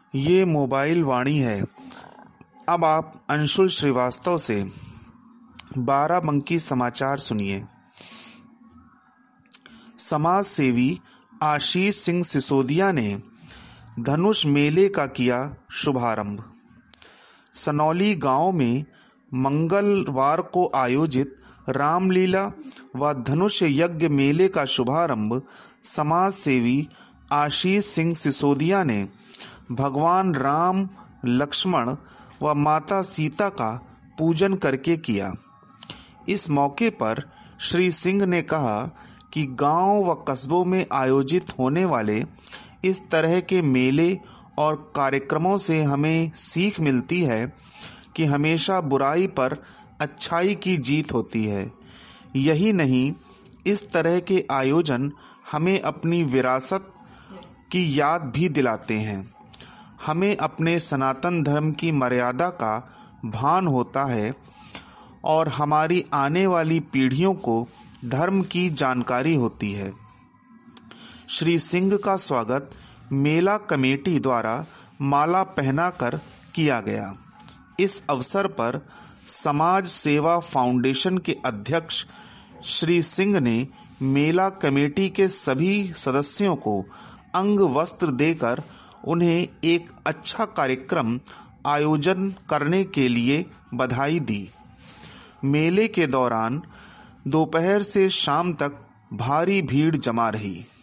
ये मोबाइल वाणी है। अब आप अंशुल श्रीवास्तव से बाराबंकी समाचार सुनिए। समाज सेवी आशीष सिंह सिसोदिया ने धनुष मेले का किया शुभारंभ। सनौली गांव में मंगलवार को आयोजित रामलीला व धनुष यज्ञ मेले का शुभारंभ समाज सेवी आशीष सिंह सिसोदिया ने भगवान राम, लक्ष्मण व माता सीता का पूजन करके किया। इस मौके पर श्री सिंह ने कहा कि गांव व कस्बों में आयोजित होने वाले इस तरह के मेले और कार्यक्रमों से हमें सीख मिलती है कि हमेशा बुराई पर अच्छाई की जीत होती है। यही नहीं, इस तरह के आयोजन हमें अपनी विरासत की याद भी दिलाते हैं। हमें अपने सनातन धर्म की मर्यादा का भान होता है और हमारी आने वाली पीढ़ियों को धर्म की जानकारी होती है। श्री सिंह का स्वागत मेला कमेटी द्वारा माला पहनाकर किया गया। इस अवसर पर समाज सेवा फाउंडेशन के अध्यक्ष श्री सिंह ने मेला कमेटी के सभी सदस्यों को अंग वस्त्र देकर उन्हें एक अच्छा कार्यक्रम आयोजन करने के लिए बधाई दी। मेले के दौरान दोपहर से शाम तक भारी भीड़ जमा रही।